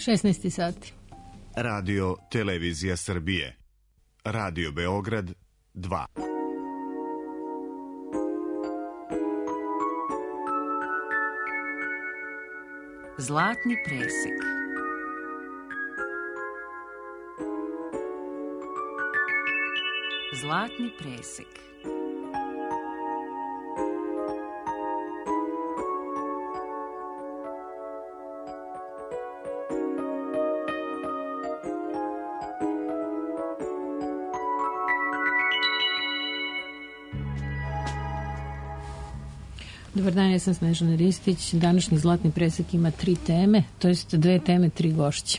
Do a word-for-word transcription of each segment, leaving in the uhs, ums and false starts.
šesnaest sati. Radio Televizija Srbije. Radio Beograd dva. Zlatni presek. Zlatni presek. Dobar dan, ja sam Snežana Ristić. Današnji Zlatni presek ima tri teme, to jest dve teme, tri gošće.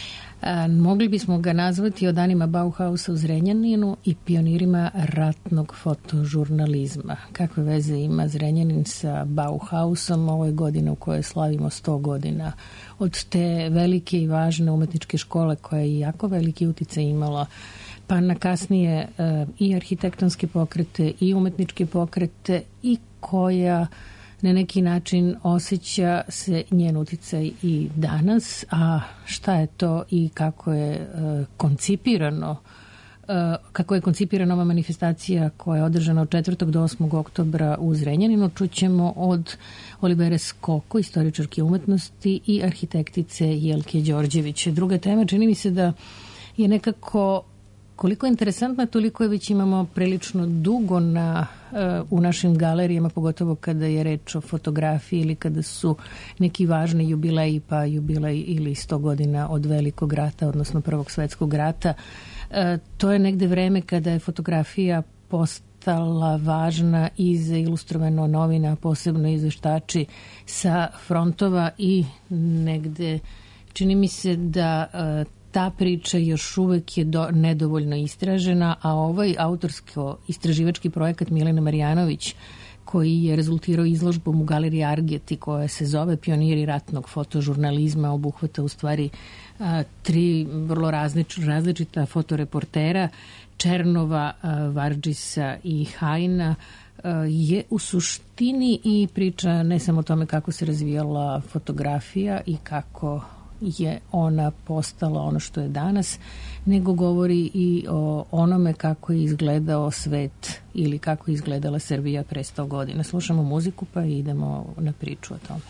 A, mogli bismo ga nazvati o danima Bauhausa u Zrenjaninu i pionirima ratnog fotožurnalizma. Kakve veze ima Zrenjanin sa Bauhausom? Ovo je godina u kojoj slavimo sto godina od te velike i važne umetničke škole koja je jako veliki uticaj imala, pa na kasnije uh, i arhitektonske pokrete i umetničke pokrete i koja na neki način osjeća se njen uticaj i danas, a šta je to i kako je uh, koncipirano uh, kako je koncipirana ova manifestacija koja je održana od četvrtog do osmog oktobra u Zrenjaninu, čućemo od Olivere Skoko, istoričarke umetnosti, i arhitektice Jelke Đorđević. Druga tema, čini mi se da je nekako koliko je interesantna, toliko je već imamo prilično dugo na, uh, u našim galerijama, pogotovo kada je reč o fotografiji ili kada su neki važni jubileji, pa jubilej ili sto godina od Velikog rata, odnosno Prvog svetskog rata. Uh, to je negde vreme kada je fotografija postala važna i za ilustrovano novina, posebno izveštači sa frontova, i negde čini mi se da uh, ta priča još uvek je do, nedovoljno istražena, a ovaj autorsko-istraživački projekat Milene Marjanović, koji je rezultirao izložbom u galeriji Argeti, koja se zove Pioniri ratnog fotožurnalizma, obuhvata u stvari a, tri vrlo različ, različita fotoreportera, Černova, a, Varđisa i Hajna, a, je u suštini i priča ne samo o tome kako se razvijala fotografija i kako je ona postala ono što je danas, nego govori i o onome kako je izgledao svet ili kako je izgledala Srbija pre sto godina. Slušamo muziku pa idemo na priču o tome.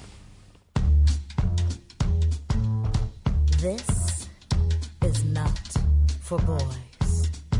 This is not for boys.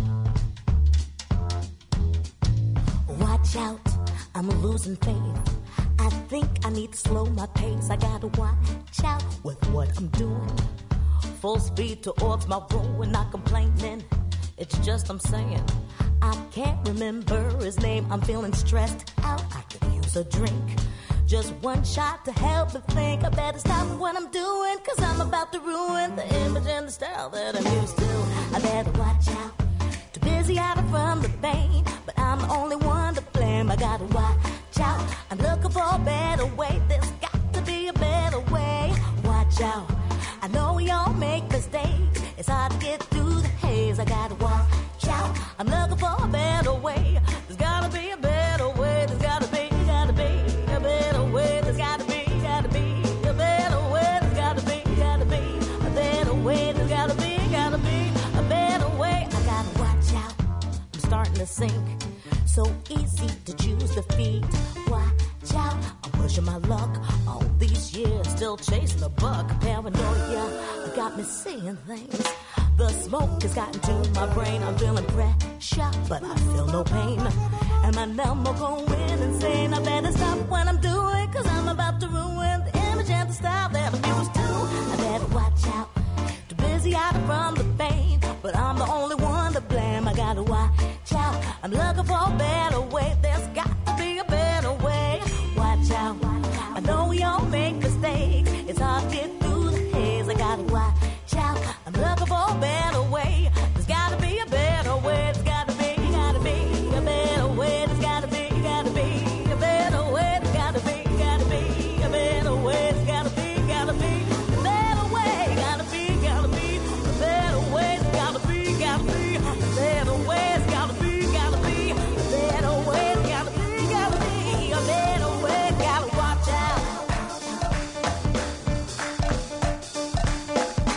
Watch out, I'm losing faith. I think I need to slow my pace. I gotta watch out with what I'm doing. Full speed towards my room and not complaining. It's just I'm saying I can't remember his name. I'm feeling stressed out. I could use a drink. Just one shot to help me think. I better stop what I'm doing, cause I'm about to ruin the image and the style that I'm used to. I better watch out. Too busy hiding from the pain, but I'm the only one to blame. I gotta watch out. I'm looking for a better way. There's got to be a better way. Watch out. I know we all make mistakes. It's hard to get through the haze. I gotta watch out. I'm looking for a better way. There's gotta be a better way. There's gotta be, gotta be a better way. There's gotta be, gotta be a better way. There's gotta be, gotta be a better way. There's gotta be, gotta be a better way. I gotta watch out. I'm starting to sink. So easy to choose defeat. Watch out, I'm pushing my luck. All these years, still chasing a buck. Paranoia got me seeing things. The smoke has gotten to my brain. I'm feeling pressure, but I feel no pain. And my number going insane. I better stop what I'm doing, cause I'm about to ruin the image and the style that I'm used to. I better watch out. Too busy hiding from the pain, but I'm the only one to blame. I gotta watch out. I'm looking for a better way. There's got to be a better way. Watch out. I know we all make mistakes. It's hard to get through the haze. I gotta watch out. I'm looking for a better way. There's gotta be a better way. There's gotta be, gotta be a better way. There's gotta be, gotta be a better way. There's gotta be, gotta be a better way. There's gotta be, gotta be a better way. Gotta be, gotta be a better way. There's gotta be, gotta be a better way. There's gotta be, gotta be a better way. There's gotta be, gotta be a better way. Gotta watch out.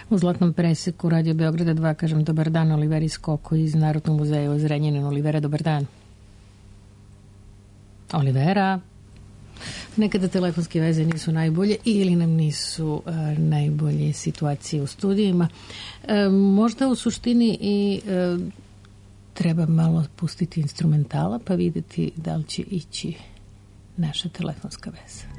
U Zlatnom preseku Radio Beograda dva kažem dobar dan Oliveri Skoko iz Narodnog muzeja u Zrenjaninu. Olivera, dobar dan. Olivera, nekada telefonske veze nisu najbolje ili nam nisu uh, najbolje situacije u studijima. Uh, možda u suštini i uh, treba malo pustiti instrumentala pa videti da li će ići naša telefonska veza.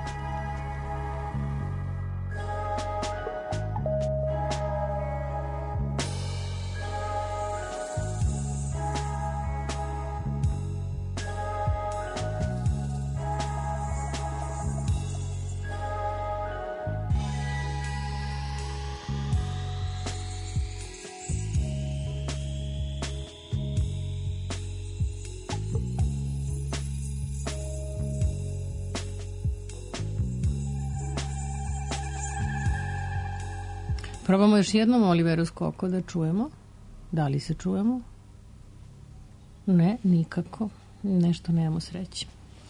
Probamo još jednom Oliveru Skoko da čujemo. Da li se čujemo? Ne, nikako. Nešto nemamo sreće.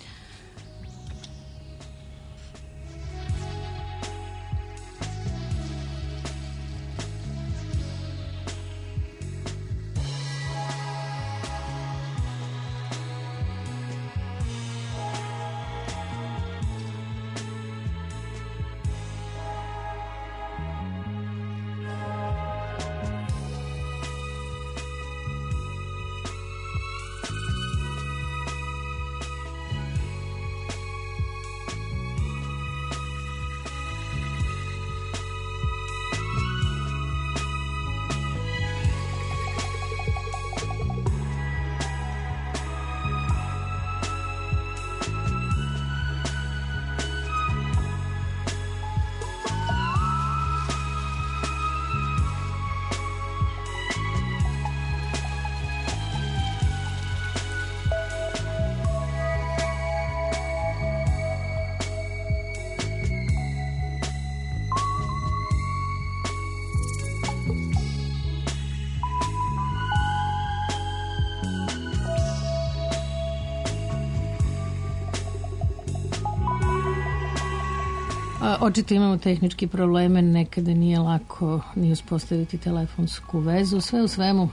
Očito imamo tehnički probleme, nekada nije lako ni uspostaviti telefonsku vezu. Sve u svemu,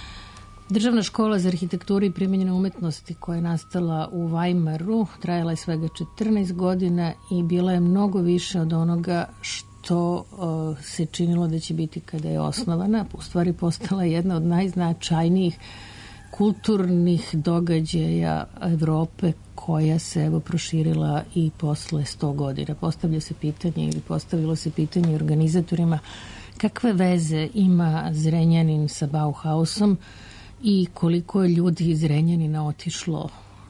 Državna škola za arhitekturu i primijenjene umetnosti koja je nastala u Weimaru trajala je svega četrnaest godina i bila je mnogo više od onoga što uh, se činilo da će biti kada je osnovana. U stvari postala jedna od najznačajnijih kulturnih događaja Evrope koja se evo proširila i posle sto godina. Postavlja se pitanje ili postavilo se pitanje organizatorima kakve veze ima Zrenjanin sa Bauhausom i koliko je ljudi iz Zrenjanina otišlo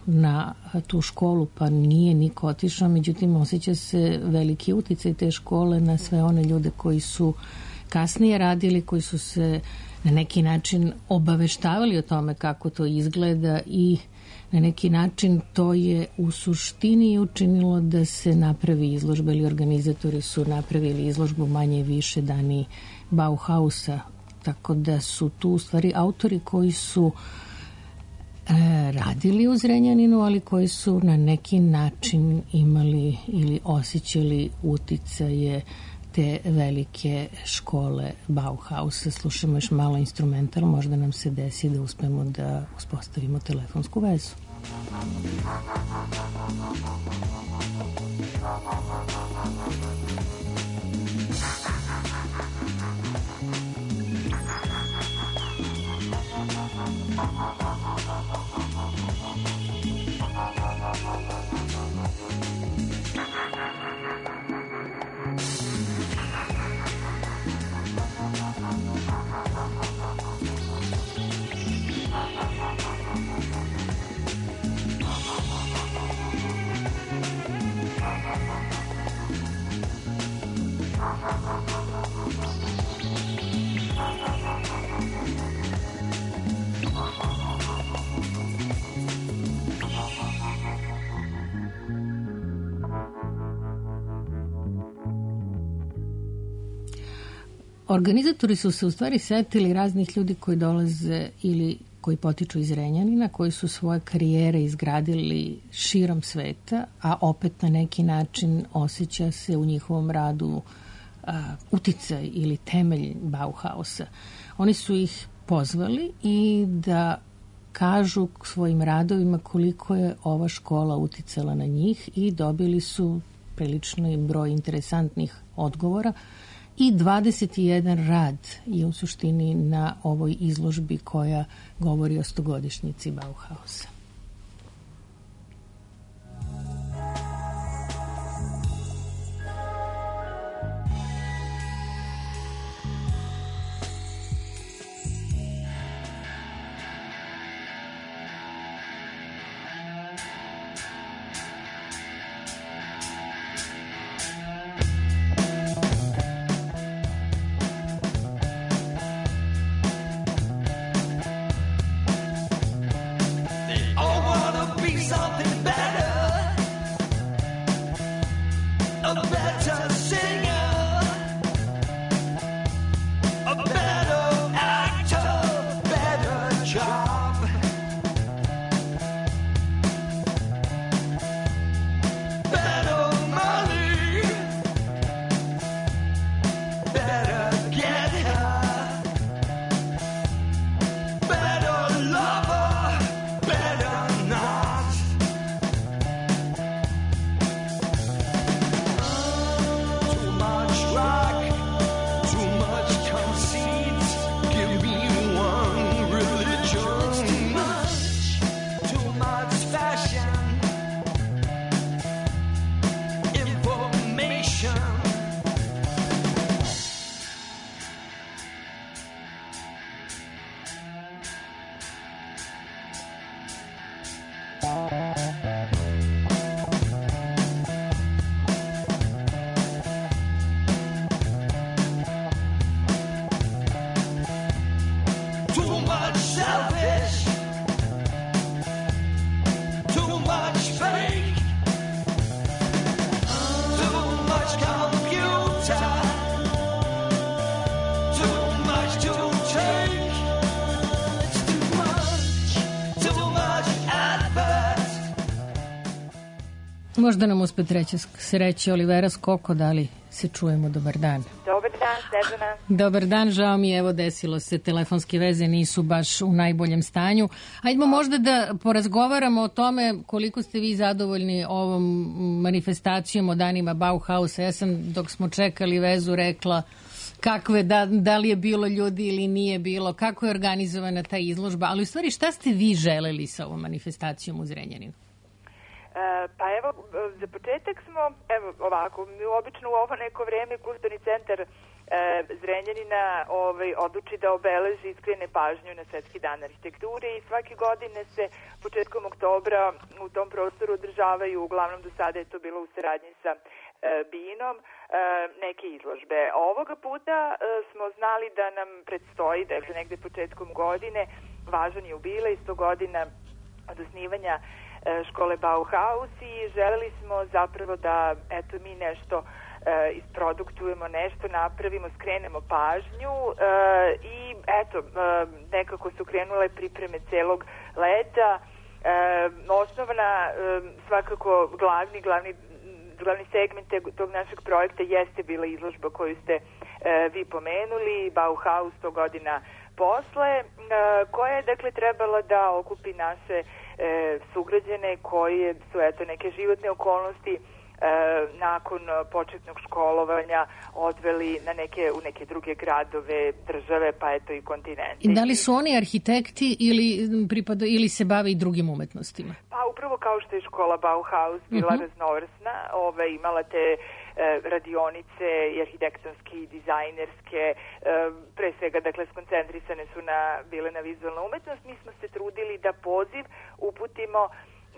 na tu školu, pa nije niko otišao, međutim osjeća se veliki uticaj te škole na sve one ljude koji su kasnije radili, koji su se na neki način obaveštavali o tome kako to izgleda i na neki način to je u suštini učinilo da se napravi izložba ili organizatori su napravili izložbu manje i više dani Bauhausa, tako da su tu u stvari autori koji su e, radili u Zrenjaninu, ali koji su na neki način imali ili osjećali uticaje te velike škole Bauhausa. Slušamo još malo instrumental, možda nam se desi da uspemo da uspostavimo telefonsku vezu. Organizatori su se u stvari setili raznih ljudi koji dolaze ili koji potiču iz Zrenjanina, koji su svoje karijere izgradili širom sveta, a opet na neki način osjeća se u njihovom radu a, uticaj ili temelj Bauhausa. Oni su ih pozvali i da kažu svojim radovima koliko je ova škola uticala na njih i dobili su prilično broj interesantnih odgovora i dvadeset jedan rad je u suštini na ovoj izložbi koja govori o stogodišnjici Bauhausa. Možda nam uspe treća sreća. Olivera Skoko, da li se čujemo? Dobar dan. Dobar dan, Snežana. Dobar dan, žao mi je, evo desilo se, telefonske veze nisu baš u najboljem stanju. Hajdemo možda da porazgovaramo o tome koliko ste vi zadovoljni ovom manifestacijom o danima Bauhausa. Ja sam, dok smo čekali vezu, rekla kakve, da, da li je bilo ljudi ili nije bilo, kako je organizovana ta izložba, ali u stvari šta ste vi želeli sa ovom manifestacijom u Zrenjaninu? Pa evo, za početak smo, evo ovako, obično u ovo neko vreme Kulturni centar e, Zrenjanina ovaj, odluči da obeleži i skrene pažnju na Svetski dan arhitekture i svake godine se početkom oktobra u tom prostoru održavaju, uglavnom do sada je to bilo u saradnji sa e, BIN-om, e, neke izložbe. Ovoga puta e, smo znali da nam predstoji, dakle negde početkom godine, važan jubilej, sto godina od osnivanja škole Bauhaus i želeli smo zapravo da eto mi nešto e, isproduktujemo, nešto napravimo, skrenemo pažnju e, i eto e, nekako su krenule pripreme celog leta. E, osnovna e, svakako glavni, glavni, glavni segment tog našeg projekta jeste bila izložba koju ste e, vi pomenuli, Bauhaus sto godina posle, e, koja je dakle trebala da okupi naše E, sugrađene koje su eto neke životne okolnosti e, nakon početnog školovanja odveli na neke, u neke druge gradove, države, pa eto i kontinente. I da li su oni arhitekti ili, pripada, ili se bave i drugim umetnostima? Pa upravo kao što je škola Bauhaus bila uh-huh. raznovrsna, ove, imala te radionice i arhitektonske i dizajnerske, pre svega dakle skoncentrisane su na, bile na vizualnu umetnost. Mi smo se trudili da poziv uputimo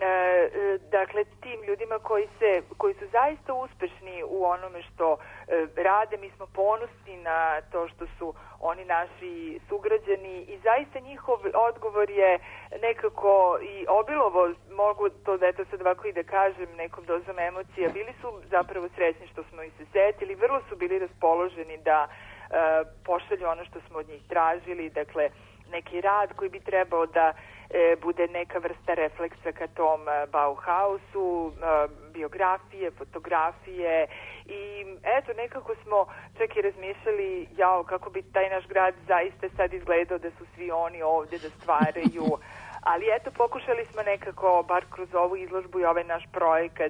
dakle tim ljudima koji se koji su zaista uspešni u onome što rade. Mi smo ponosni na to što su oni naši sugrađani i zaista njihov odgovor je nekako i obilovo, mogu to da eto sad ovako i da kažem nekom dozom emocija, bili su zapravo srećni što smo ih se setili, vrlo su bili raspoloženi da uh, pošalju ono što smo od njih tražili, dakle neki rad koji bi trebao da bude neka vrsta refleksa ka tom Bauhausu, biografije, fotografije i eto nekako smo čak i razmišljali jao kako bi taj naš grad zaista sad izgledao da su svi oni ovde da stvaraju, ali eto pokušali smo nekako bar kroz ovu izložbu i ovaj naš projekat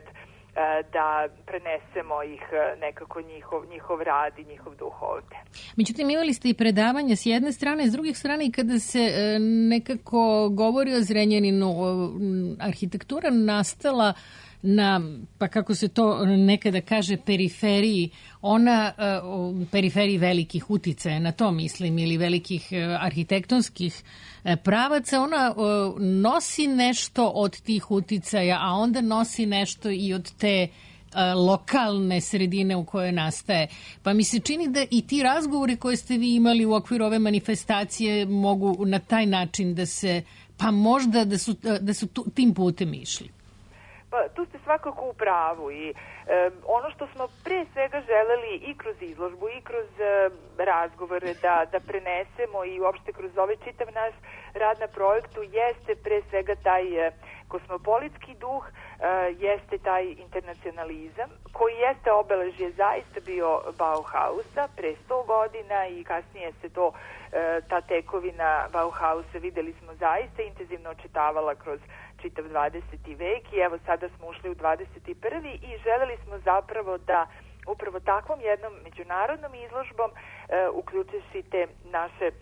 da prenesemo ih nekako njihov, njihov rad i njihov duh ovde. Međutim, imali ste i predavanja s jedne strane, s druge strane i kada se nekako govori o Zrenjaninu, arhitektura nastala na, pa kako se to nekada kaže, periferiji, ona o periferiji velikih uticaja, na to mislim, ili velikih arhitektonskih pravaca, ona nosi nešto od tih uticaja, a onda nosi nešto i od te lokalne sredine u kojoj nastaje. Pa mi se čini da i ti razgovori koje ste vi imali u okviru ove manifestacije mogu na taj način da se, pa možda da su, da su tim putem išli. Pa tu ste svakako u pravu i e, ono što smo pre svega želeli i kroz izložbu i kroz e, razgovore da, da prenesemo i uopšte kroz ovaj čitav naš rad na projektu jeste pre svega taj e, kosmopolitski duh, e, jeste taj internacionalizam koji jeste obeležje zaista bio Bauhausa pre sto godina i kasnije se to, e, ta tekovina Bauhausa videli smo zaista intenzivno očitavala kroz čitav dvadeseti vek i evo sada smo ušli u dvadeseti prvi i želeli smo zapravo da upravo takvom jednom međunarodnom izložbom e, uključujući te naše e,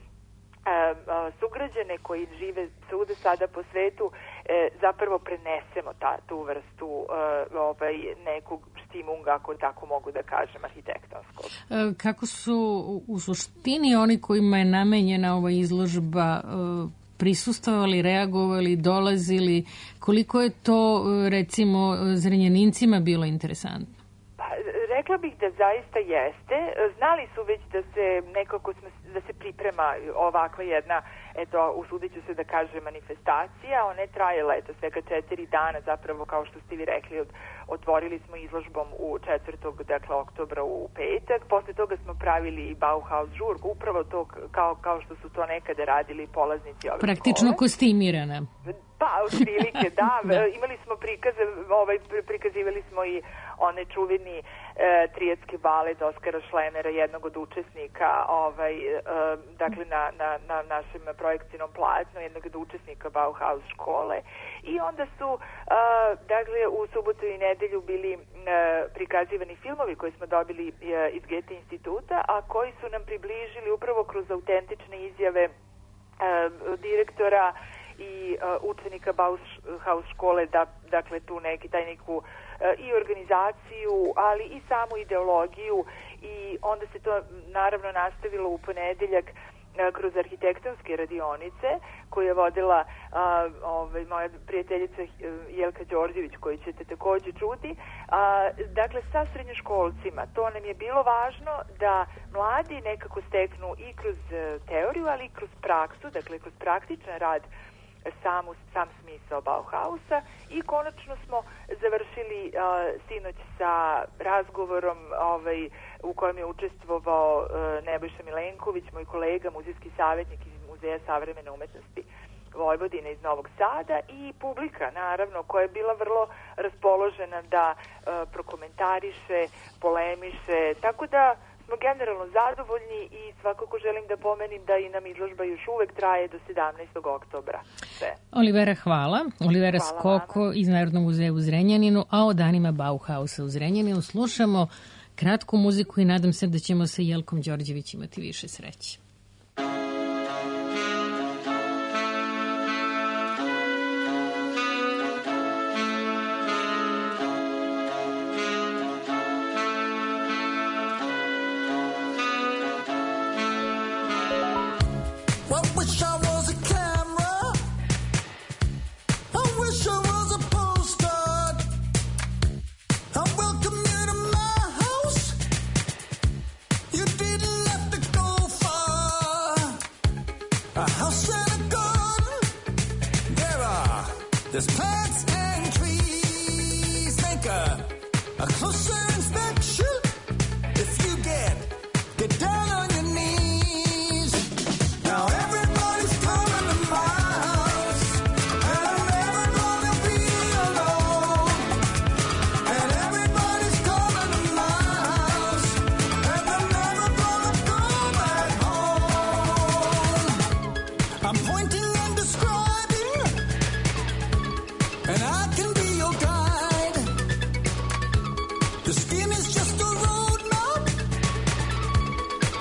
sugrađane koji žive svuda sada po svetu e, zapravo prenesemo ta, tu vrstu e, ovaj, nekog štimunga, ako tako mogu da kažem, arhitektonskog. E, kako su u suštini oni kojima je namenjena ova izložba e, prisustvovali, reagovali, dolazili, koliko je to recimo Zrenjanincima bilo interesantno? Pa, rekla bih da zaista jeste. Znali su već da se nekako da se priprema ovakva jedna, eto, usudit ću se da kažem, manifestacija. Ona je trajala, eto, svega četiri dana, zapravo, kao što ste vi rekli, od, otvorili smo izložbom u četvrtog, dakle, oktobra u petak. Posle toga smo pravili i Bauhaus žurku, upravo to kao, kao što su to nekada radili polaznici ove praktično škole. Kostimirana. Pa, otprilike, da. da. Imali smo prikaze, ovaj, prikazivali smo i one čuveni e, trijetski balet Oskara Šlemera, jednog od učesnika, ovaj, e, dakle, na, na, na našem projekcijnom platnu, jednog od učesnika Bauhaus škole. I onda su, e, dakle, u subotu i nedelju bili e, prikazivani filmovi koje smo dobili e, iz Goethe instituta, a koji su nam približili upravo kroz autentične izjave e, direktora i uh, učenika Bauhaus škole, da, dakle tu neki taj neku uh, i organizaciju, ali i samu ideologiju i onda se to naravno nastavilo u ponedeljak uh, kroz arhitektonske radionice koje je vodila uh, ovaj, moja prijateljica uh, Jelka Đorđević, koju ćete takođe čuti. Uh, dakle, sa srednjoškolcima to nam je bilo važno da mladi nekako steknu i kroz uh, teoriju, ali i kroz praksu, dakle kroz praktičan rad Samu, sam smisao Bauhausa i konačno smo završili uh, sinoć sa razgovorom ovaj, u kojem je učestvovao uh, Nebojša Milenković, moj kolega, muzejski savjetnik iz Muzeja savremene umetnosti Vojvodine iz Novog Sada i publika, naravno, koja je bila vrlo raspoložena da uh, prokomentariše, polemiše, tako da smo generalno zadovoljni i svakako želim da pomenim da i nam izložba još uvek traje do sedamnaestog oktobra. Sve. Olivera, hvala. Olivera hvala Skoko vama. Iz Narodnog muzeja u Zrenjaninu, a o danima Bauhausa u Zrenjaninu slušamo kratku muziku i nadam se da ćemo sa Jelkom Đorđević imati više sreće. Now everybody's coming to my house.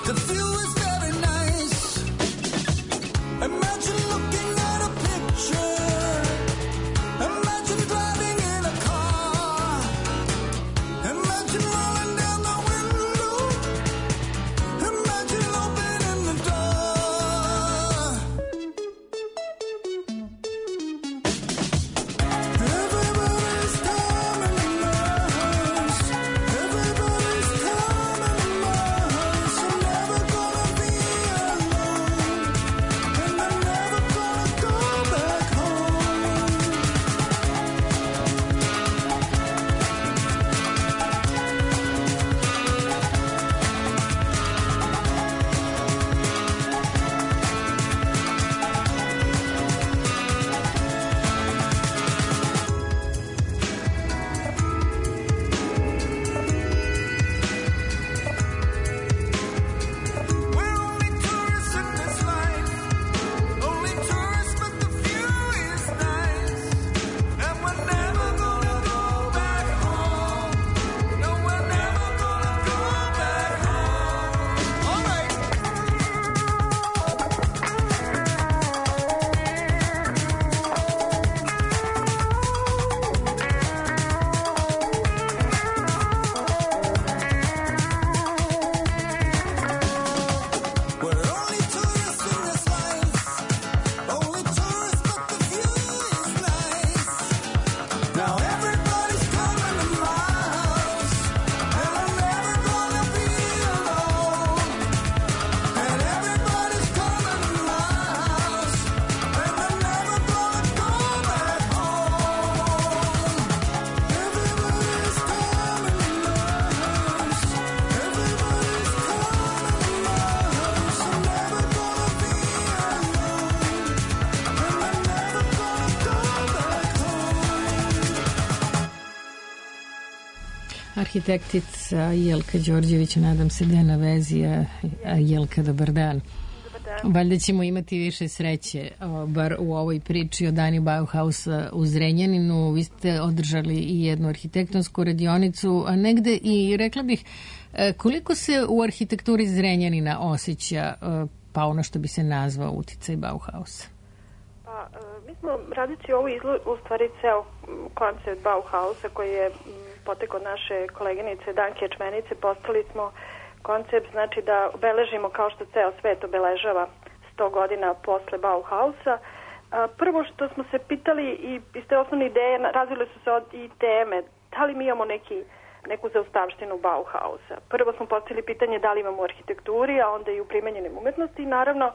Arhitektica Jelka Đorđević, nadam se da je na vezi. Jelka, dobar dan. Dobar dan. Valjda ćemo imati više sreće, bar u ovoj priči o Dani Bauhausa u Zrenjaninu. Vi ste održali i jednu arhitektonsku radionicu, a negde i rekla bih koliko se u arhitekturi Zrenjanina osjeća pa ono što bi se nazvao uticaj Bauhausa. Pa, mi smo radeći ovu izlu, u stvari ceo koncept Bauhausa koji je potek od naše koleginice Danke Ječmenice, postali smo koncept, znači da obeležimo kao što ceo svet obeležava sto godina posle Bauhausa. Prvo što smo se pitali i iz te osnovne ideje razvile su se od i teme, da li mi imamo neki, neku zaostavštinu Bauhausa. Prvo smo postavili pitanje da li imamo u arhitekturi, a onda i u primenjenim umetnosti i naravno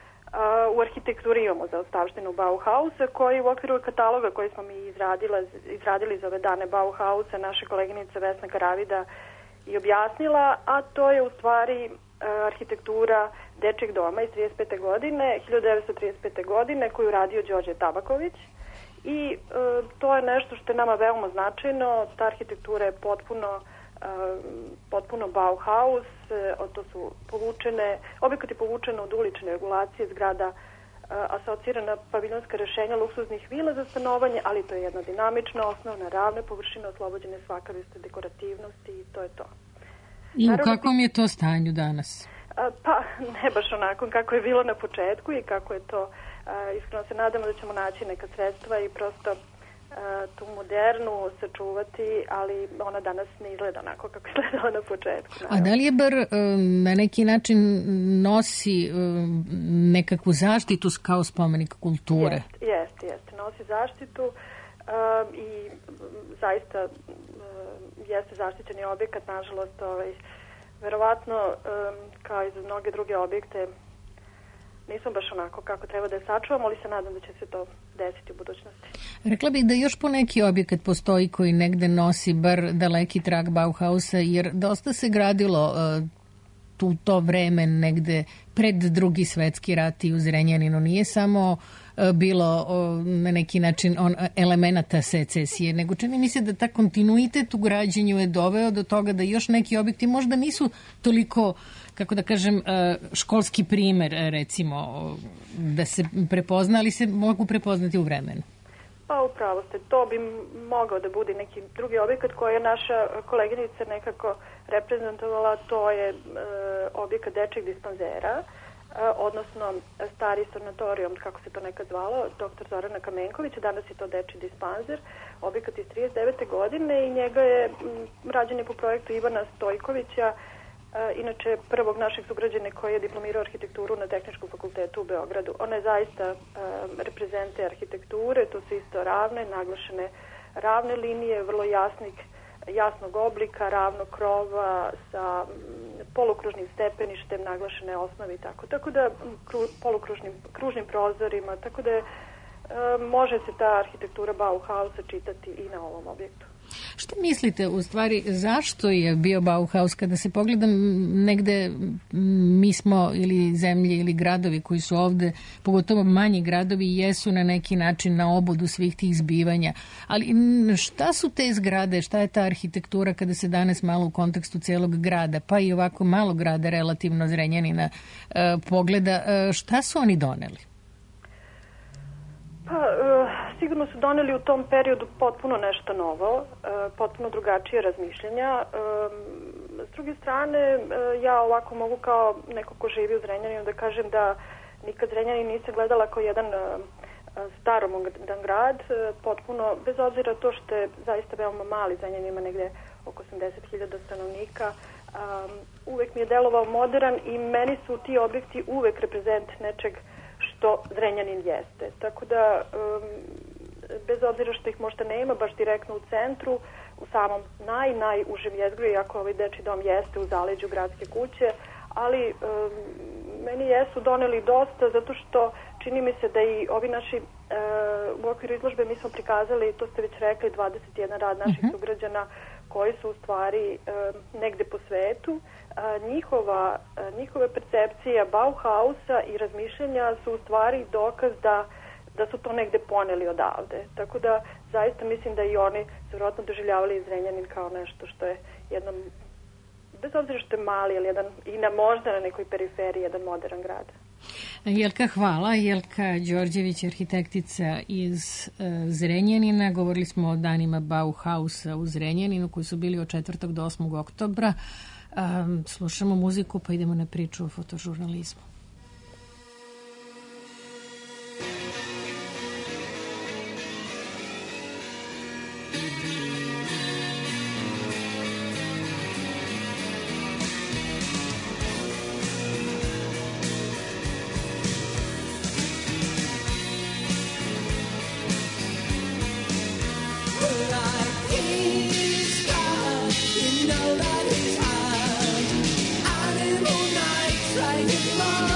u arhitekturi imamo zaostavštinu Bauhausa koji u okviru kataloga koji smo mi izradila, izradili za ove dane Bauhausa naša koleginica Vesna Karavida i objasnila, a to je u stvari arhitektura dečjeg doma iz trideset pete godine, hiljadu devetsto trideset pete godine koju radio Đorđe Tabaković i e, to je nešto što je nama veoma značajno. Ta arhitektura je potpuno potpuno Bauhaus, to su povučene, objekat je povučeno od ulične regulacije zgrada, asocirana paviljonska rešenja luksuznih vila za stanovanje, ali to je jedna dinamična, osnovna, ravne površine, oslobođene svaka vrsta dekorativnosti i to je to. I u kakvom je to stanju danas? Pa ne baš onako kako je bilo na početku i kako je to, iskreno se nadamo da ćemo naći neka sredstva i prosto tu modernu sačuvati, ali ona danas ne izgleda onako kako izgledala na početku. Naravno. A da li je bar na neki način nosi nekakvu zaštitu kao spomenik kulture? Jeste, jeste, jeste. Nosi zaštitu um, i zaista um, jeste zaštićeni objekat, nažalost, ovaj, verovatno um, kao i za mnoge druge objekte nisam baš onako kako treba da je sačuvamo, ali se nadam da će se to desiti u budućnosti. Rekla bih da još poneki objekat postoji koji negde nosi bar daleki trag Bauhausa, jer dosta se gradilo uh, tu to vreme negde pred drugi svetski rat i u Zrenjaninu. Nije samo uh, bilo uh, na neki način on, elemenata secesije, nego čini mi se da ta kontinuitet u građenju je doveo do toga da još neki objekti možda nisu toliko, kako da kažem, školski primer, recimo, da se prepozna, ali se mogu prepoznati u vremenu. Pa upravo ste, to bi mogao da bude neki drugi objekat koji je naša koleginica nekako reprezentovala, to je e, objekat dečjeg dispanzera, e, odnosno stari sanatorijum, kako se to nekad zvalo, doktor Zorana Kamenkovića, danas je to dečji dispanzer, objekat iz trideset devete godine i njega je m, rađen je po projektu Ivana Stojkovića, inače prvog našeg sugrađana koji je diplomirao arhitekturu na Tehničkom fakultetu u Beogradu. Ona je zaista um, reprezente arhitekture, to su isto ravne, naglašene ravne linije, vrlo jasnih, jasnog oblika, ravnog krova sa um, polukružnim stepeništem, naglašene osnove i tako. Tako da kru, polukružnim kružnim prozorima, tako da je, um, može se ta arhitektura Bauhausa čitati i na ovom objektu. Šta mislite u stvari zašto je bio Bauhaus? Kada se pogledam negde, mi smo ili zemlje ili gradovi koji su ovde, pogotovo manji gradovi, jesu na neki način na obodu svih tih zbivanja. Ali šta su te zgrade, šta je ta arhitektura kada se danas malo u kontekstu celog grada, pa i ovako malog grada, relativno Zrenjanina, pogleda, šta su oni doneli? Pa, e, sigurno su doneli u tom periodu potpuno nešto novo, e, potpuno drugačije razmišljenja. E, s druge strane, e, ja ovako mogu kao neko ko živi u Zrenjaninu da kažem da nikad Zrenjanin nisam gledala kao jedan e, staromodan grad, e, potpuno, bez obzira to što je zaista veoma mali, Zrenjanin ima negde oko osamdeset hiljada stanovnika, um, uvek mi je delovao modern i meni su ti objekti uvek reprezent nečeg što Zrenjanin jeste. Tako da, um, bez obzira što ih možda nema baš direktno u centru, u samom naj, najužem jezgru, iako ovaj dečji dom jeste u zaleđu gradske kuće, ali um, meni jesu doneli dosta, zato što čini mi se da i ovi naši, uh, u okviru izložbe mi smo prikazali, to ste već rekli, dvadeset jedan rad naših uh-huh. sugrađana koji su u stvari uh, negde po svetu. Uh, njihova, uh, njihove percepcija Bauhausa i razmišljenja su u stvari dokaz da, da su to negde poneli odavde. Tako da zaista mislim da i oni su vjerojatno doživljavali Zrenjanin kao nešto što je jednom, bez obzira što je mali, ali jedan, i na možda na nekoj periferiji, jedan modern grad. Jelka, hvala. Jelka Đorđević, arhitektica iz uh, Zrenjanina. Govorili smo o danima Bauhausa u Zrenjaninu koji su bili od četvrtog do osmog oktobra. Um, slušamo muziku pa idemo na priču o fotožurnalizmu. Trying to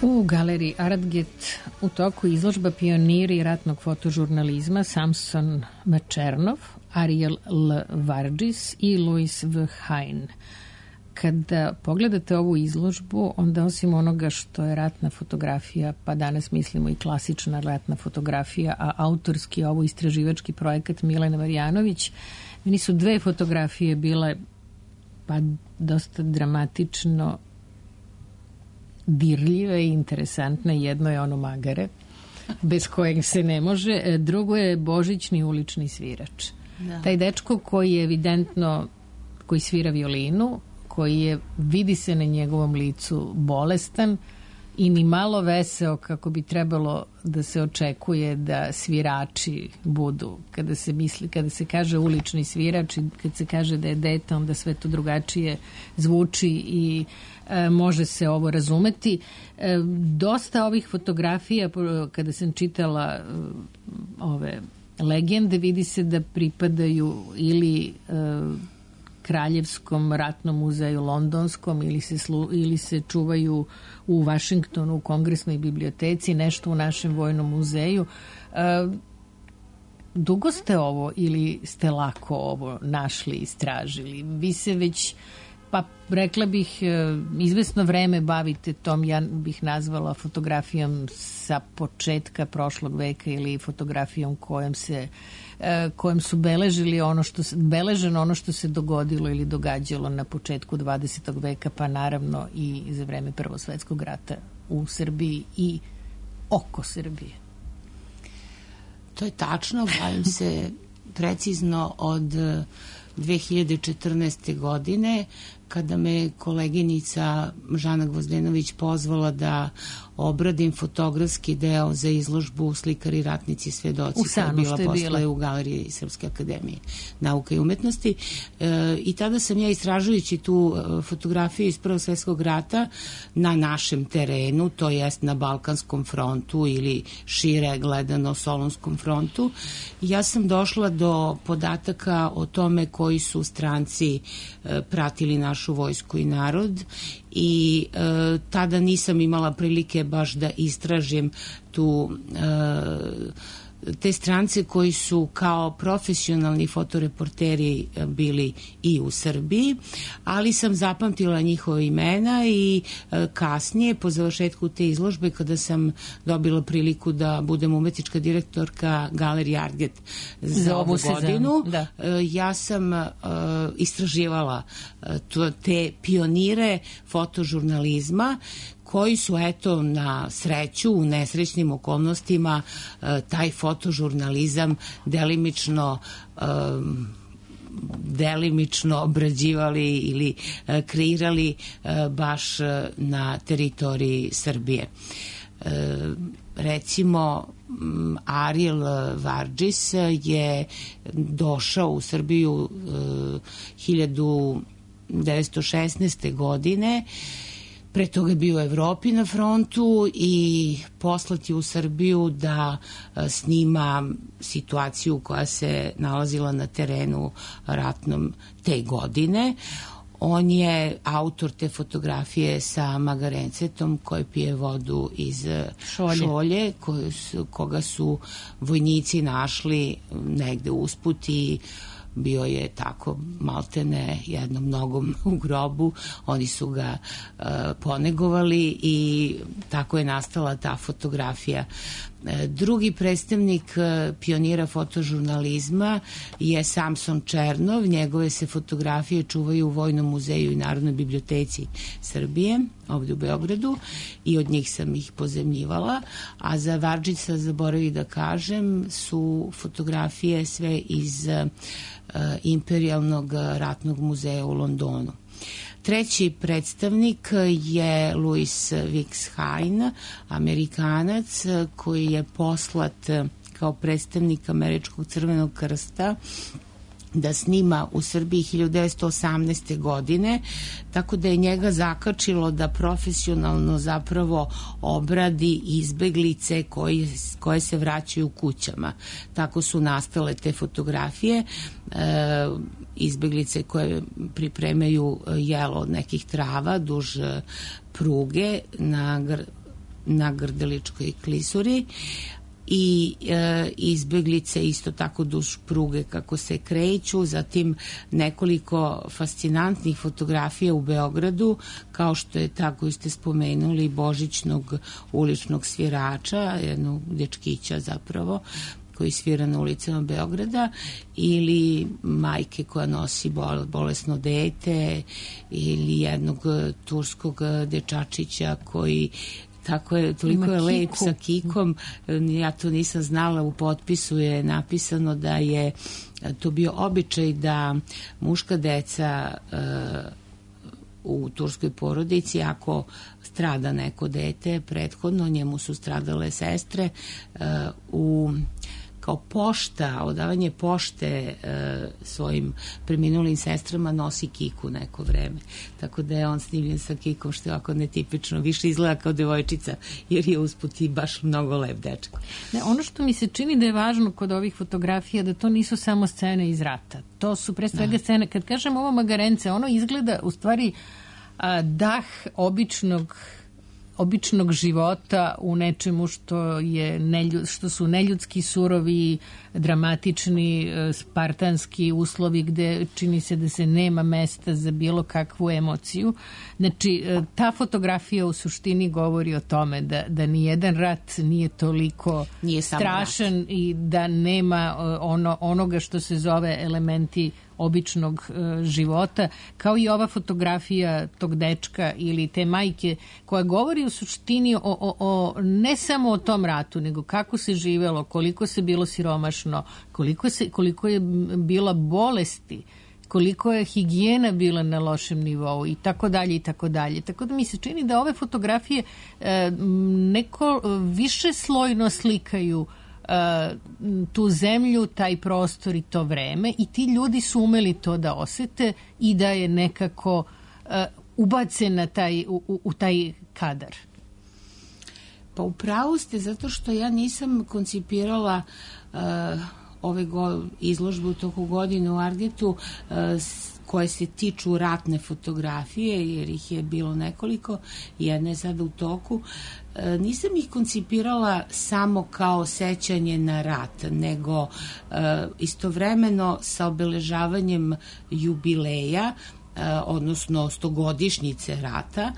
U galeriji Aradget u toku izložba pioniri ratnog fotožurnalizma Samson Mačernov, Ariel L. Varđis i Louis V. Hine. Kada pogledate ovu izložbu, onda osim onoga što je ratna fotografija, pa danas mislimo i klasična ratna fotografija, a autorski ovo istraživački projekat Milene Marjanović, meni su dve fotografije bile pa dosta dramatično dirljive i interesantne. Jedno je ono magare, bez kojeg se ne može. Drugo je božićni ulični svirač. Da. Taj dečko koji je evidentno, koji svira violinu, koji je, vidi se na njegovom licu, bolestan i ni malo veseo kako bi trebalo da se očekuje da svirači budu. Kada se misli, kada se kaže ulični svirač i kad se kaže da je dete, onda sve to drugačije zvuči i e, može se ovo razumeti. E, dosta ovih fotografija, kada sam čitala e, ove legende, vidi se da pripadaju ili e, Kraljevskom ratnom muzeju londonskom ili se, slu, ili se čuvaju u Vašingtonu u Kongresnoj biblioteci, nešto u našem vojnom muzeju. E, dugo ste ovo ili ste lako ovo našli, istražili? Vi se već, pa rekla bih, izvesno vreme bavite tom, ja bih nazvala fotografijom sa početka prošlog veka ili fotografijom kojom se kojem su beležili ono što se, beleženo ono što se dogodilo ili događalo na početku dvadesetog veka, pa naravno i za vreme Prvog svetskog rata u Srbiji i oko Srbije. To je tačno, bavim se precizno od dve hiljade četrnaeste. godine, kada me koleginica Žana Gvozdenović pozvala da obradim fotografski deo za izložbu Slikari, ratnici i svedoci, koja je bila posle u Galeriji Srpske akademije nauka i umetnosti. E, I tada sam ja, istražujući tu fotografiju iz Prvog svetskog rata na našem terenu, to jest na Balkanskom frontu ili šire gledano Solunskom frontu, ja sam došla do podataka o tome koji su stranci e, pratili našu vojsku i narod i e, tada nisam imala prilike baš da istražim tu e, te strance koji su kao profesionalni fotoreporteri bili i u Srbiji, ali sam zapamtila njihove imena i e, kasnije, po završetku te izložbe, kada sam dobila priliku da budem umetnička direktorka Galerije Aradget za, za ovu godinu, da. e, ja sam e, istraživala e, to, te pionire fotožurnalizma koji su, eto, na sreću, u nesrećnim okolnostima, taj fotožurnalizam delimično delimično obrađivali ili kreirali baš na teritoriji Srbije. Recimo, Ariel Varđis je došao u Srbiju hiljadu devetsto šesnaeste. godine. Pre toga je bio u Evropi na frontu i poslat je u Srbiju da snima situaciju koja se nalazila na terenu ratnom te godine. On je autor te fotografije sa Magarencetom koji pije vodu iz šolje, šolje koju su, koga su vojnici našli negde usput i bio je tako maltene jednom nogom u grobu, oni su ga uh, ponegovali i tako je nastala ta fotografija. Drugi predstavnik pionira fotožurnalizma je Samson Černov. Njegove se fotografije čuvaju u Vojnom muzeju i Narodnoj biblioteci Srbije, ovde u Beogradu, i od njih sam ih pozemljivala. A za Varđica, zaboravih da kažem, su fotografije sve iz uh, Imperijalnog ratnog muzeja u Londonu. Treći predstavnik je Louis Vix Hine, Amerikanac koji je poslat kao predstavnik Američkog crvenog krsta da snima u Srbiji hiljadu devetsto osamnaeste. godine, tako da je njega zakačilo da profesionalno zapravo obradi izbeglice koji, koje se vraćaju kućama. Tako su nastale te fotografije, e, izbeglice koje pripremaju jelo od nekih trava duž pruge na na Grdeličkoj klisuri i e, izbeglice isto tako duž pruge kako se kreću, zatim nekoliko fascinantnih fotografija u Beogradu, kao što je ta koju ste spomenuli, božićnog uličnog svirača, jednog dečkića zapravo, koji svira na ulicama Beograda, ili majke koja nosi bol, bolesno dete, ili jednog turskog dečačića koji tako je, toliko je lep sa kikom, ja to nisam znala, u potpisu je napisano da je to bio običaj da muška deca uh, u turskoj porodici, ako strada neko dete, prethodno njemu su stradale sestre, uh, u kao pošta, odavanje pošte e, svojim preminulim sestrama nosi kiku neko vreme. Tako da je on snimljen sa kikom, što je ovako netipično. Više izgleda kao devojčica, jer je usput i baš mnogo lep dečak. Ne, ono što mi se čini da je važno kod ovih fotografija, da to nisu samo scene iz rata. To su pre svega scene. Kad kažem ovo Magarence, ono izgleda u stvari a, dah običnog običnog života u nečemu što je neljud, što su neljudski, surovi, dramatični, spartanski uslovi gde čini se da se nema mesta za bilo kakvu emociju. Znači, ta fotografija u suštini govori o tome da, da nijedan rat nije toliko nije strašan rat. I da nema ono, onoga što se zove elementi običnog uh, života, kao i ova fotografija tog dečka ili te majke koja govori u suštini o, o, o ne samo o tom ratu, nego kako se živelo, koliko se bilo siromašno, koliko, se, koliko je bila bolesti, koliko je higijena bila na lošem nivou i tako dalje i tako dalje. Tako da mi se čini da ove fotografije e, neko više slojno slikaju e, tu zemlju, taj prostor i to vreme, i ti ljudi su umeli to da osete i da je nekako e, ubace na taj, u, u, u taj kadar. Pa upravo ste, zato što ja nisam koncipirala uh, ove go, izložbe u toku godine u Argetu uh, koje se tiču ratne fotografije, jer ih je bilo nekoliko, jedna je sada u toku. Uh, nisam ih koncipirala samo kao sećanje na rat, nego uh, istovremeno sa obeležavanjem jubileja, uh, odnosno stogodišnjice rata.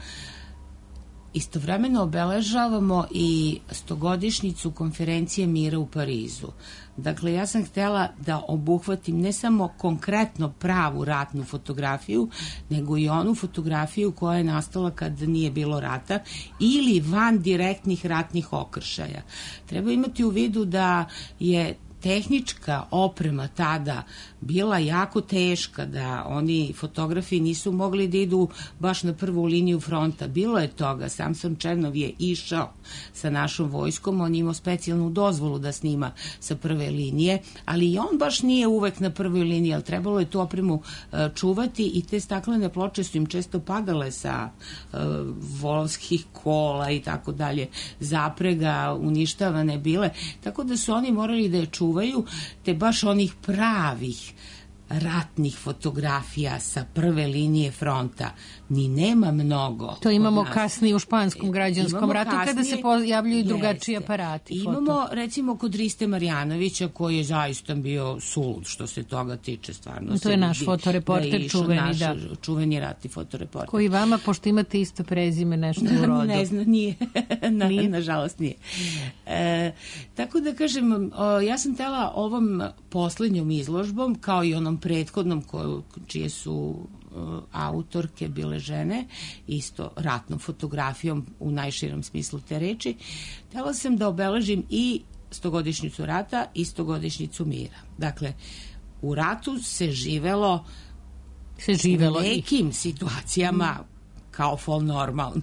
Istovremeno obeležavamo i stogodišnjicu konferencije mira u Parizu. Dakle, ja sam htjela da obuhvatim ne samo konkretno pravu ratnu fotografiju, nego i onu fotografiju koja je nastala kad nije bilo rata ili van direktnih ratnih okršaja. Treba imati u vidu da je tehnička oprema tada bila jako teška, da oni fotografi nisu mogli da idu baš na prvu liniju fronta. Bilo je toga. Samson Černov je išao sa našom vojskom, on je imao specijalnu dozvolu da snima sa prve linije, ali i on baš nije uvek na prvoj liniji, ali trebalo je tu opremu uh, čuvati i te staklene ploče su im često padale sa uh, volovskih kola i tako dalje, zaprega uništavane bile, tako da su oni morali da je čuvaju, te baš onih pravih ratnih fotografija sa prve linije fronta ni nema mnogo. To imamo kasnije u španskom građanskom imamo ratu kasnije, kada se pojavljuju drugačiji aparati. Imamo foto. recimo kod Riste Marjanovića koji je zaista bio sulud što se toga tiče, stvarno. To je naš vidi, fotoreporter da čuveni, naš, da. Čuveni ratni fotoreporter. Koji vama, pošto imate isto prezime, nešto u rodu. Ne znam, nije. Na, nije. Nažalost nije. E, tako da kažem, o, ja sam htjela ovom poslednjom izložbom, kao i onom prethodnom koju, čije su autorke bile žene, isto ratnom fotografijom u najširom smislu te reči, htjela sam da obeležim i stogodišnjicu rata i stogodišnjicu mira. Dakle, u ratu se živelo, se živelo u nekim i... situacijama kao fol normalno.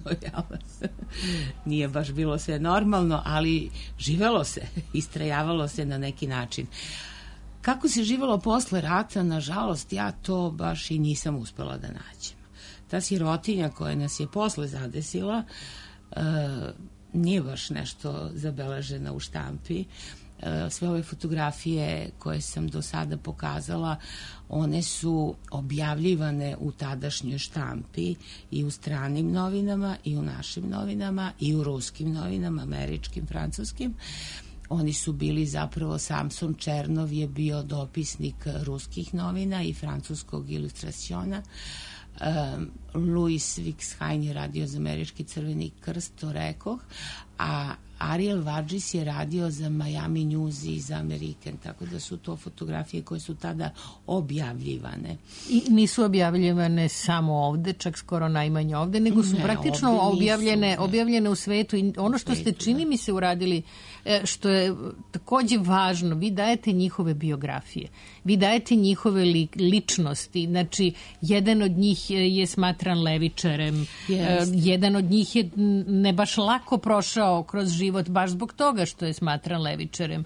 Nije baš bilo sve normalno, ali živelo se, istrajavalo se na neki način. Kako se živelo posle rata, nažalost, ja to baš i nisam uspela da nađem. Ta sirotinja koja nas je posle zadesila e, nije baš nešto zabeležena u štampi. sve ove fotografije koje sam do sada pokazala, one su objavljivane u tadašnjoj štampi i u stranim novinama i u našim novinama i u ruskim novinama, američkim, francuskim. Oni su bili zapravo, Samson Černov je bio dopisnik ruskih novina i francuskog Ilustraciona. Um, Louis Wicksheim je radio za američki Crveni krst, to rekoh, a Ariel Vargis je radio za Miami News i za American, tako da su to fotografije koje su tada objavljivane. I nisu objavljivane samo ovde, čak skoro najmanje ovde, nego su ne, praktično objavljene, nisu, objavljene u svetu. I ono što ste, čini mi se, uradili, što je takođe važno, vi dajete njihove biografije, vi dajete njihove li, ličnosti. Znači, jedan od njih je smatran levičarem, yes. jedan od njih je ne baš lako prošao kroz život baš zbog toga što je smatran levičarem.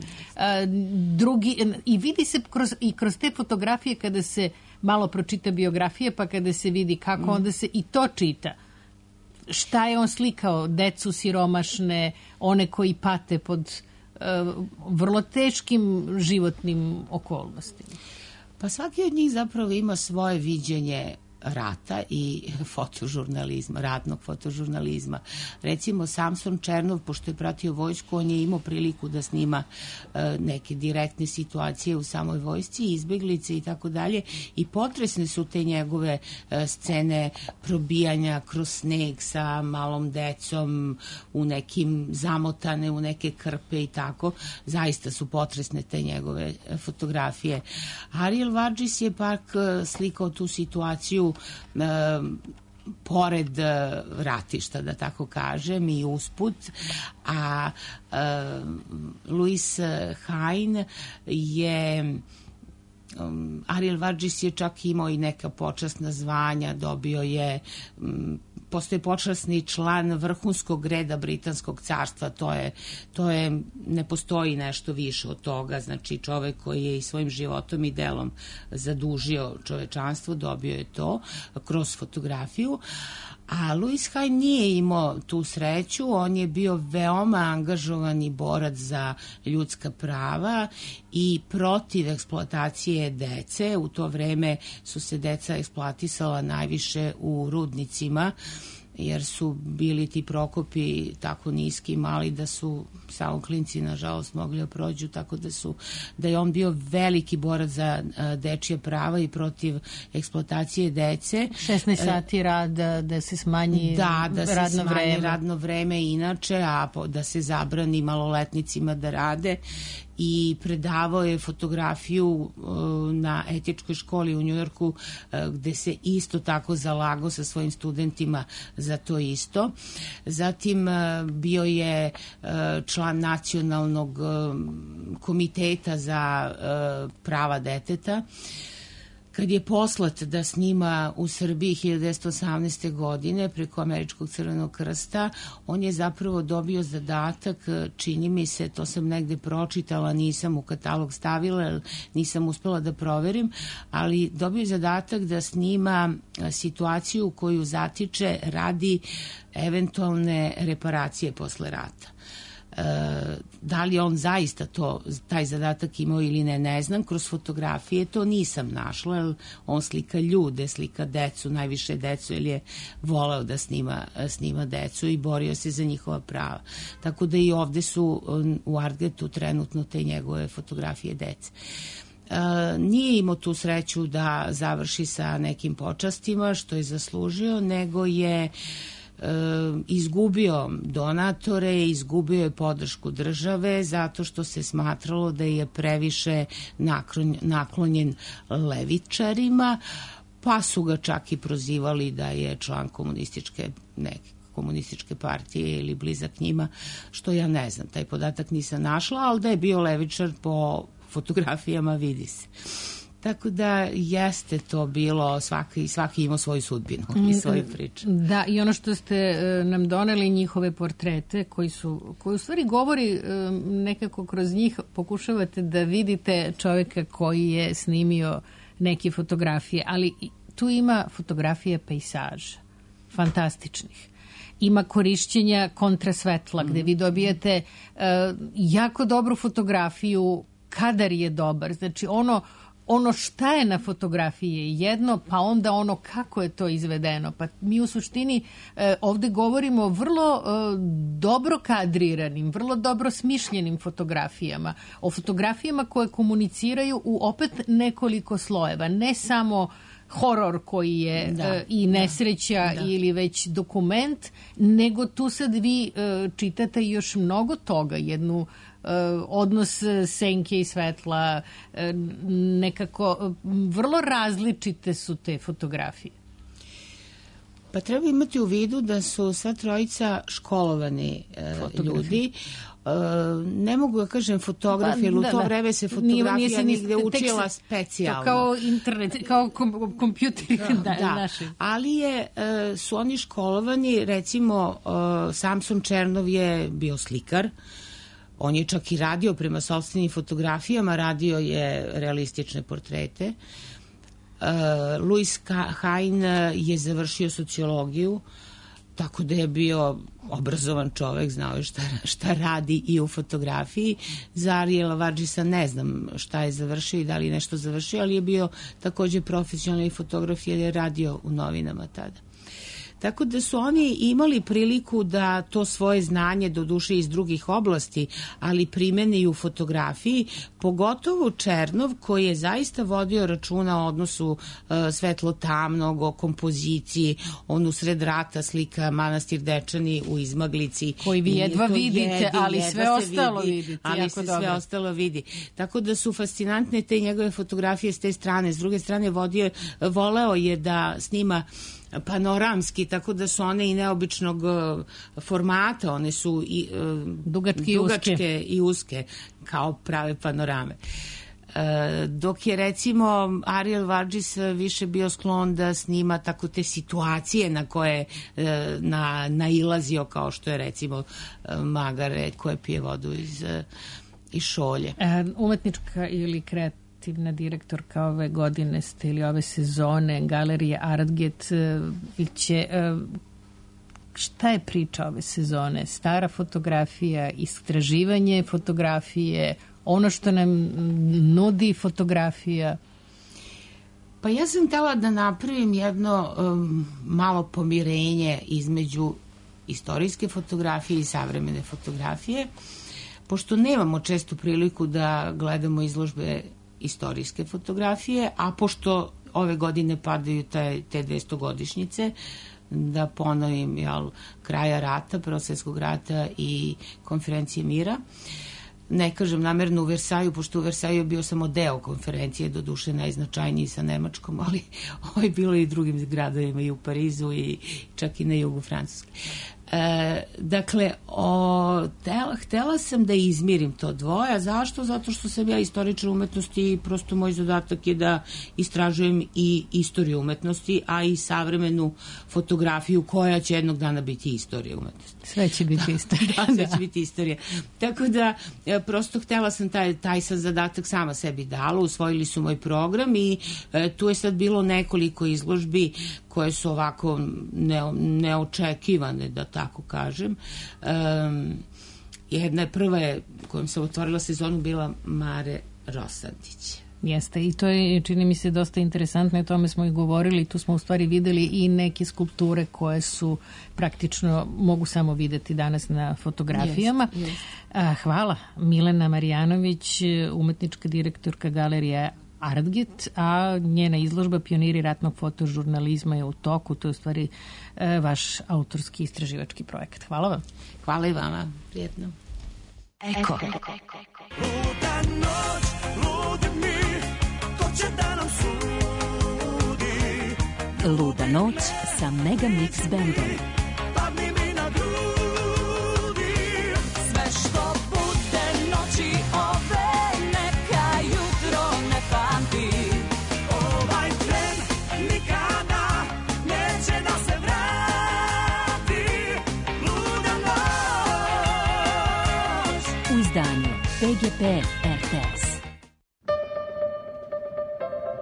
Drugi, i vidi se kroz, i kroz te fotografije kada se malo pročita biografije, pa kada se vidi kako, onda se i to čita. Šta je on slikao? Decu siromašne, one koji pate pod uh, vrlo teškim životnim okolnostima. Pa svaki od njih zapravo ima svoje viđenje rata i fotožurnalizma, ratnog fotožurnalizma. Recimo, Samson Černov, pošto je pratio vojsku, on je imao priliku da snima uh, neke direktne situacije u samoj vojsci, izbeglice i tako dalje, i potresne su te njegove uh, scene probijanja kroz sneg sa malom decom u nekim zamotane, u neke krpe i tako. Zaista su potresne te njegove uh, fotografije. Ariel Vargis je pak uh, slikao tu situaciju Uh, pored uh, ratišta, da tako kažem, i usput, a uh, Louis Hain je um, Ariel Vargis je čak imao i neka počasna zvanja, dobio je um, postoji počasni član vrhunskog reda Britanskog carstva, to je, to je, ne postoji nešto više od toga, znači čovek koji je i svojim životom i delom zadužio čovečanstvo, dobio je to kroz fotografiju. A Louis Hain nije imao tu sreću, on je bio veoma angažovani borac za ljudska prava i protiv eksploatacije dece. U to vreme su se deca eksploatisala najviše u rudnicima, jer su bili ti prokopi tako niski i mali da su samo klinci nažalost mogli da prođu, tako da su da je on bio veliki borac za a, dečje prava i protiv eksploatacije dece. šesnaest sati rada, da se smanji da, da se radno smanji vreme. radno vreme inače, a da se zabrani maloletnicima da rade, i predavao je fotografiju uh, na etičkoj školi u Njujorku, uh, gde se isto tako zalagao sa svojim studentima za to isto. Zatim uh, bio je uh, član nacionalnog uh, komiteta za uh, prava deteta. Kad je poslat da snima u Srbiji hiljadu devetsto osamnaeste. godine preko američkog Crvenog krsta, on je zapravo dobio zadatak, čini mi se, to sam negde pročitala, nisam u katalog stavila, nisam uspela da proverim, ali dobio je zadatak da snima situaciju koju zatiče radi eventualne reparacije posle rata. Da li on zaista to, taj zadatak imao ili ne, ne znam. Kroz fotografije to nisam našla, jer on slika ljude, slika decu, najviše decu, jer je voleo da snima, snima decu i borio se za njihova prava. Tako da i ovde su u Artgetu trenutno te njegove fotografije dece. Uh, nije imao tu sreću da završi sa nekim počastima, što je zaslužio, nego je E, izgubio donatore, izgubio je podršku države zato što se smatralo da je previše naklonjen, naklonjen levičarima, pa su ga čak i prozivali da je član komunističke neke komunističke partije ili blizak njima, što ja ne znam, taj podatak nisam našla, ali da je bio levičar po fotografijama vidi se. Tako da jeste to bilo, svaki, svaki imao svoju sudbinu i svoju priču. Da, i ono što ste nam doneli, njihove portrete, koji su, koji u stvari govori nekako kroz njih, pokušavate da vidite čovjeka koji je snimio neke fotografije, ali tu ima fotografije pejsaža, fantastičnih. ima korišćenja kontrasvetla, gde vi dobijete uh, jako dobru fotografiju, kadar je dobar. Znači ono ono šta je na fotografiji je jedno, pa onda ono kako je to izvedeno. Pa mi u suštini e, ovde govorimo o vrlo e, dobro kadriranim, vrlo dobro smišljenim fotografijama. O fotografijama koje komuniciraju u opet nekoliko slojeva. Ne samo horor koji je da, e, i nesreća da, da. ili već dokument, nego tu sad vi e, čitate još mnogo toga, jednu odnos senke i svetla, nekako vrlo različite su te fotografije. Pa treba imati u vidu da su sva trojica školovani ljudi. Ne mogu da kažem fotografije, ali u to vreme se fotografija nigde učila specijalno. To kao internet, kao kom, kompjuteri da, da. naši. Ali je, su oni školovani, recimo Samson Černov je bio slikar. On je čak i radio prema sopstvenim fotografijama, radio je realistične portrete. Uh, Louis Hain je završio sociologiju, tako da je bio obrazovan čovek, znao je šta, šta radi i u fotografiji. Za Ariela Vargisa ne znam šta je završio i da li je nešto završio, ali je bio takođe profesionalni fotograf jer je radio u novinama tada. Tako da su oni imali priliku da to svoje znanje, doduše iz drugih oblasti, ali primene i u fotografiji, pogotovo Černov koji je zaista vodio računa o odnosu uh, svetlo-tamnog, o kompoziciji, on u sred rata slika Manastir Dečani u Izmaglici. Koji vi jedva vidite, jedi, ali sve ostalo vidi, vidite. Ali se dobro. sve ostalo vidi. Tako da su fascinantne te njegove fotografije s te strane. S druge strane, vodio, voleo je da snima panoramski, tako da su one i neobičnog formata, one su i, dugačke, dugačke i uske, kao prave panorame. E, dok je recimo Ariel Vargis više bio sklon da snima tako te situacije na koje e, na, nailazio, kao što je recimo magare koje pije vodu iz, iz šolje. E, umetnička ili kreativna direktorka ove godine ste ili ove sezone Galerije Artget će, šta je priča ove sezone? Stara fotografija, istraživanje fotografije, ono što nam nudi fotografija? Pa ja sam htela da napravim jedno um, malo pomirenje između istorijske fotografije i savremene fotografije, pošto nemamo često priliku da gledamo izložbe istorijske fotografije, a pošto ove godine padaju te, te dvestogodišnjice, da ponovim, jel, kraja rata, Prvog svjetskog rata i konferencije mira. Ne kažem namerno u Versaju, pošto u Versaju je bio samo deo konferencije, doduše najznačajniji sa Nemačkom, ali ovo je bilo i drugim gradovima, i u Parizu i čak i na jugu Francuske. E, dakle, o, htela, htela sam da izmirim to dvoje. Zašto? Zato što sam ja istoričar umetnosti i prosto moj zadatak je da istražujem i istoriju umetnosti, a i savremenu fotografiju koja će jednog dana biti istorija umetnosti. Sve će biti istorija. Da, sve će biti istorija. Tako da, prosto htela sam taj, taj sam zadatak sama sebi dala, usvojili su moj program i e, tu je sad bilo nekoliko izložbi koje su ovako ne, neočekivane, da tako kažem. Um, jedna je prva je, kojom sam otvorila sezonu, bila Mare Rosandić. Jeste, i to je, čini mi se, dosta interesantno, o tome smo i govorili, tu smo u stvari videli i neke skulpture koje su praktično, mogu samo videti danas na fotografijama. Jest, jest. A, hvala. Milena Marjanović, umetnička direktorka Galerije Artget, a njena izložba Pioniri ratnog fotožurnalizma je u toku, to je u stvari e, vaš autorski istraživački projekat. Hvala vam. Hvala i vama, prijetno. Eko. Luda noć, ludi mi, ko će da nam sudi. Luda noć sa Mega Mix Bandom. Padni mi na grudi, sve što bude noći ove. P G P R T S.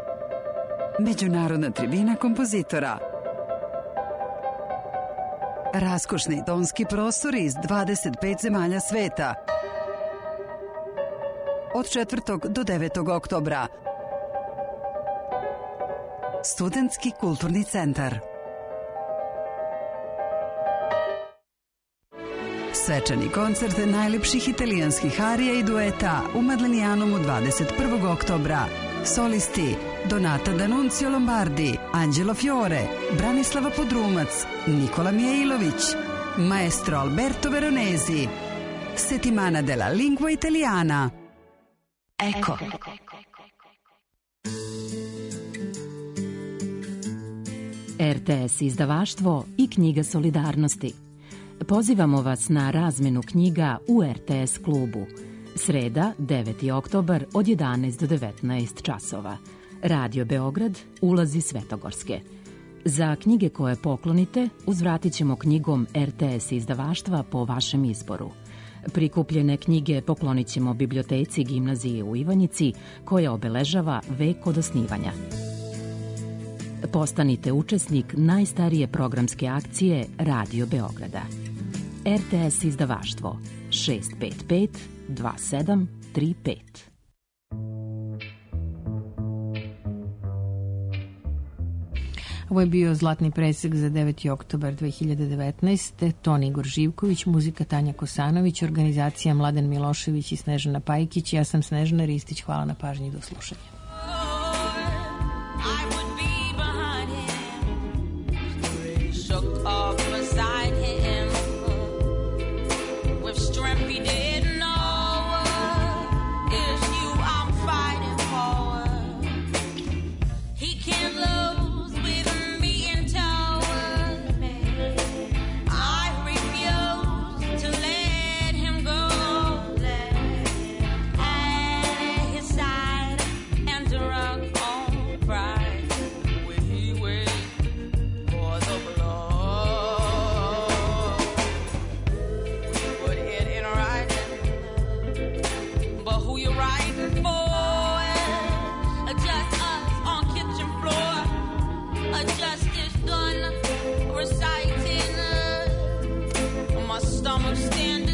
Međunarodna tribina kompozitora. Raskošni tonski prostori iz dvadeset pet zemalja sveta. Od četvrtog do devetog oktobra. Studentski kulturni centar. Svečani koncert najlepših italijanskih arija i dueta u Madlenijanom dvadeset prvog oktobra. Solisti Donata D'Annunzio Lombardi, Angelo Fiore, Branislava Podrumac, Nikola Mijailović, maestro Alberto Veronesi. Settimana della lingua italiana. Ecco. R T S izdavaštvo i knjiga Solidarnosti. Pozivamo vas na razmenu knjiga u R T S klubu. Sreda, deveti oktobar od jedanaest do devetnaest časova. Radio Beograd, ulazi Svetogorske. Za knjige koje poklonite, uzvratit ćemo knjigom R T S izdavaštva po vašem izboru. Prikupljene knjige poklonit ćemo biblioteci gimnazije u Ivanjici, koja obeležava vek od osnivanja. Postanite učesnik najstarije programske akcije Radio Beograda. R T S izdavaštvo šest pet pet dva sedam tri pet. Ovo je bio zlatni presek za deveti oktobar dve hiljade devetnaeste. Ton Igor Živković, muzika Tanja Kosanović, organizacija Mladen Milošević i Snežana Pajkić. Ja sam Snežana Ristić. Hvala na pažnji i do slušanja. Stomach stand